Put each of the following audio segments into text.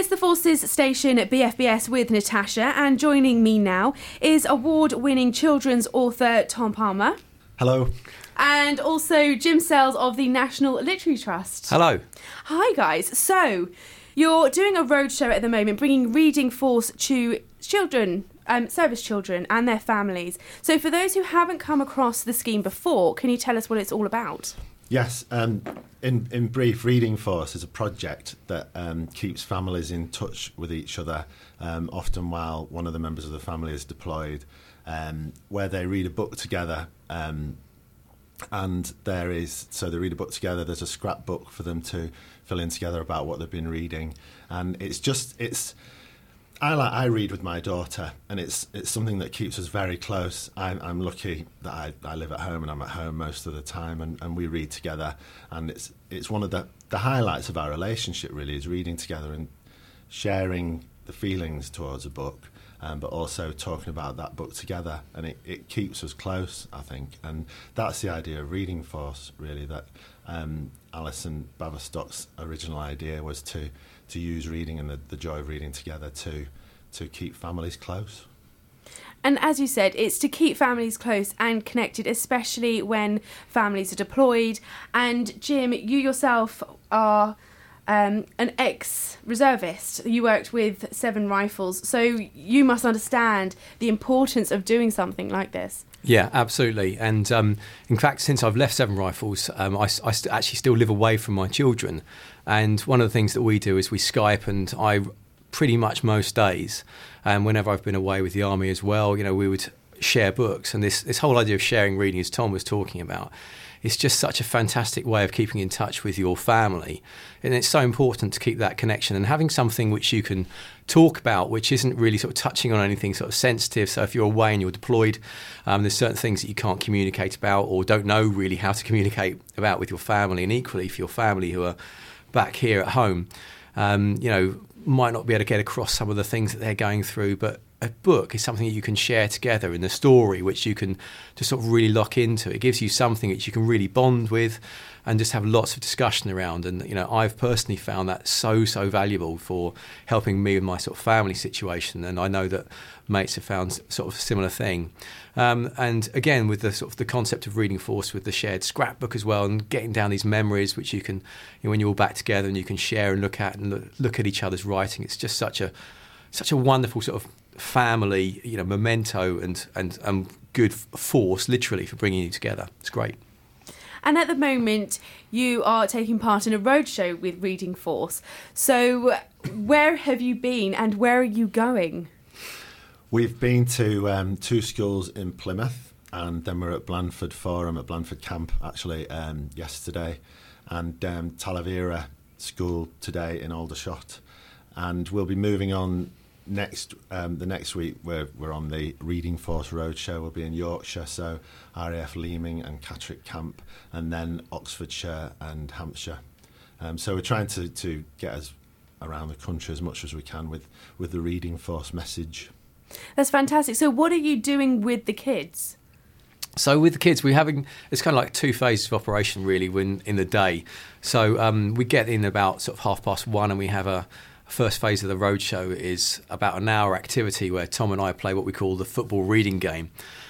It's the Forces Station at BFBS with Natasha, and joining me now is award-winning children's author Tom Palmer. Hello. And also Jim Sells of the National Literary Trust. Hello. Hi guys. So, you're doing a roadshow at the moment, bringing Reading Force to children, service children and their families. So for those who haven't come across the scheme before, can you tell us what it's all about? Yes, in brief, Reading Force is a project that keeps families in touch with each other, often while one of the members of the family is deployed, where they read a book together. And they read a book together. There's a scrapbook for them to fill in together about what they've been reading, and I read with my daughter, and it's something that keeps us very close. I'm lucky that I live at home, and I'm at home most of the time, and we read together, and it's one of the highlights of our relationship. Really, is reading together and sharing the feelings towards a book. But also talking about that book together, and it keeps us close, I think, and that's the idea of Reading Force, really. That Alison Baverstock's original idea was to use reading and the joy of reading together to keep families close. And as you said, it's to keep families close and connected, especially when families are deployed. And Jim, you yourself are an ex-reservist. You worked with 7 Rifles, so you must understand the importance of doing something like this. Yeah, absolutely. And in fact, since I've left 7 Rifles, I actually still live away from my children. And one of the things that we do is we Skype, and I pretty much most days, and whenever I've been away with the army as well, we would share books. And this whole idea of sharing reading, as Tom was talking about, it's just such a fantastic way of keeping in touch with your family. And it's so important to keep that connection and having something which you can talk about, which isn't really sort of touching on anything sort of sensitive. So if you're away and you're deployed, there's certain things that you can't communicate about or don't know really how to communicate about with your family. And equally for your family who are back here at home, might not be able to get across some of the things that they're going through, but a book is something that you can share together in the story, which you can just sort of really lock into. It gives you something that you can really bond with and just have lots of discussion around. And, I've personally found that so valuable for helping me with my sort of family situation. And I know that mates have found sort of a similar thing. And again, with the sort of the concept of Reading Force with the shared scrapbook as well, and getting down these memories, which you can, when you're all back together and you can share and look at each other's writing. It's just such a wonderful sort of family, memento and good force, literally, for bringing you together. It's great. And at the moment, you are taking part in a roadshow with Reading Force. So where have you been and where are you going? We've been to 2 schools in Plymouth, and then we're at Blandford Forum, at Blandford Camp, actually, yesterday, and Talavera School today in Aldershot. And we'll be moving on the next week. We're on the Reading Force Roadshow. We'll be in Yorkshire, so RAF Leaming and Catterick Camp, and then Oxfordshire and Hampshire. So we're trying to get us around the country as much as we can with the Reading Force message. That's fantastic. So what are you doing with the kids? So with the kids, it's kind of like 2 phases of operation really in the day. So we get in about sort of 1:30, and we have a first phase of the roadshow is about an hour activity where Tom and I play what we call the football reading game.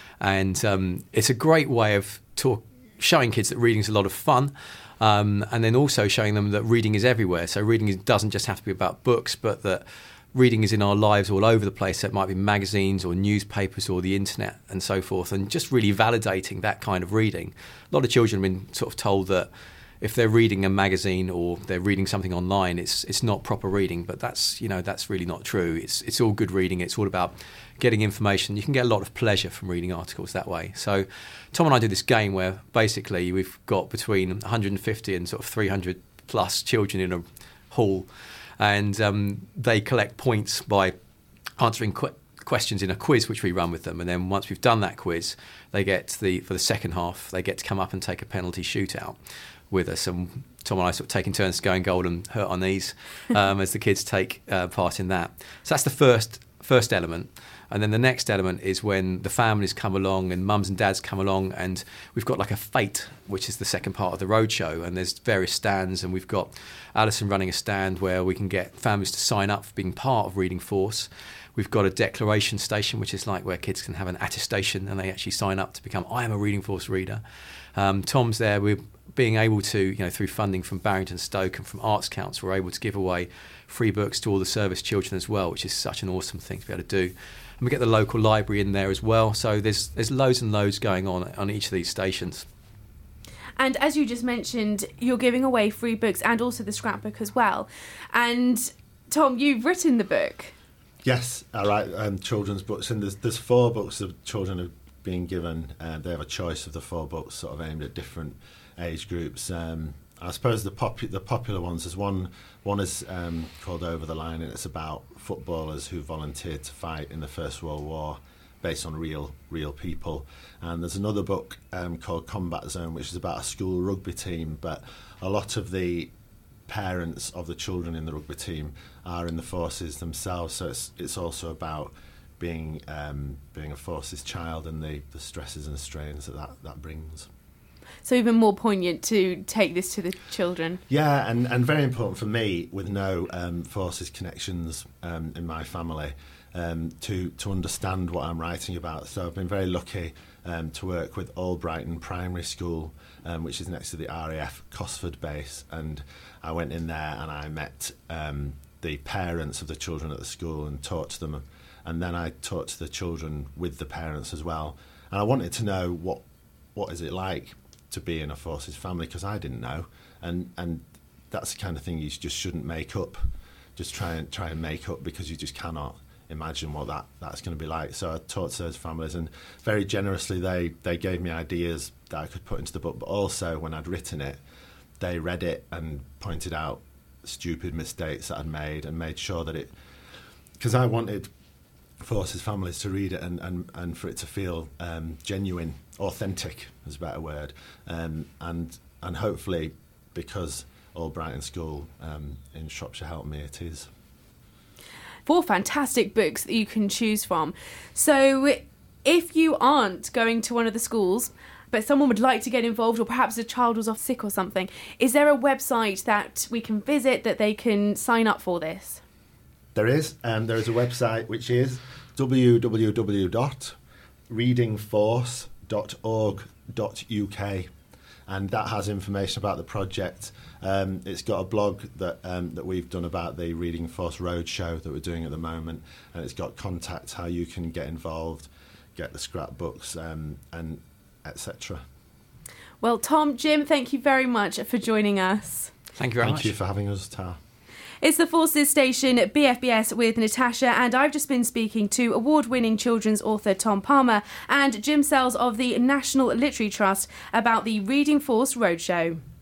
And it's a great way of showing kids that reading is a lot of fun, and then also showing them that reading is everywhere. So reading doesn't just have to be about books, but that reading is in our lives all over the place. So it might be magazines or newspapers or the internet and so forth, and just really validating that kind of reading. A lot of children have been sort of told that if they're reading a magazine or they're reading something online, it's not proper reading, but that's really not true. It's all good reading. It's all about getting information. You can get a lot of pleasure from reading articles that way. So Tom and I do this game where basically we've got between 150 and sort of 300 plus children in a hall, and they collect points by answering questions in a quiz which we run with them. And then once we've done that quiz, they get for the second half, they get to come up and take a penalty shootout with us, and Tom and I sort of taking turns to go in goal and hurt our knees as the kids take part in that. So that's the first first element. And then the next element is when the families come along and mums and dads come along, and we've got like a fete, which is the second part of the roadshow. And there's various stands, and we've got Alison running a stand where we can get families to sign up for being part of Reading Force. We've got a declaration station, which is like where kids can have an attestation and they actually sign up to become, I am a Reading Force reader. Tom's there. We're being able to, through funding from Barrington Stoke and from Arts Council, we're able to give away free books to all the service children as well, which is such an awesome thing to be able to do. And we get the local library in there as well. So there's loads and loads going on each of these stations. And as you just mentioned, you're giving away free books and also the scrapbook as well. And Tom, you've written the book. Yes, I write children's books, and there's 4 books that children have been given. They have a choice of the 4 books, sort of aimed at different age groups. I suppose the popular ones, there's one is called Over the Line, and it's about footballers who volunteered to fight in the First World War, based on real people. And there's another book called Combat Zone, which is about a school rugby team, but a lot of the parents of the children in the rugby team are in the forces themselves, so it's also about being a forces child and the stresses and strains that brings. So even more poignant to take this to the children. Yeah, and very important for me, with no forces connections in my family, to understand what I'm writing about. So I've been very lucky to work with Albrighton Primary School, which is next to the RAF Cosford base, and I went in there and I met the parents of the children at the school and talked to them, and then I talked to the children with the parents as well. And I wanted to know what is it like to be in a forces family, because I didn't know, and that's the kind of thing you just shouldn't make up. Just try and make up, because you just cannot imagine what that's going to be like. So I talked to those families, and very generously they gave me ideas that I could put into the book, but also when I'd written it, they read it and pointed out stupid mistakes that I'd made, and made sure that because I wanted forces families to read it and for it to feel genuine, authentic is a better word, and hopefully, because Albrighton School in Shropshire helped me, it is. 4 fantastic books that you can choose from. So if you aren't going to one of the schools, but someone would like to get involved, or perhaps a child was off sick or something, is there a website that we can visit that they can sign up for this? There is a website which is www.readingforce.org.uk, and that has information about the project. It's got a blog that we've done about the Reading Force Roadshow that we're doing at the moment, and it's got contacts, how you can get involved, get the scrapbooks, and etc. Well, Tom, Jim, thank you very much for joining us. Thank you very much. Thank you for having us, Tar. It's the Forces Station BFBS with Natasha, and I've just been speaking to award-winning children's author Tom Palmer and Jim Sells of the National Literary Trust about the Reading Force Roadshow.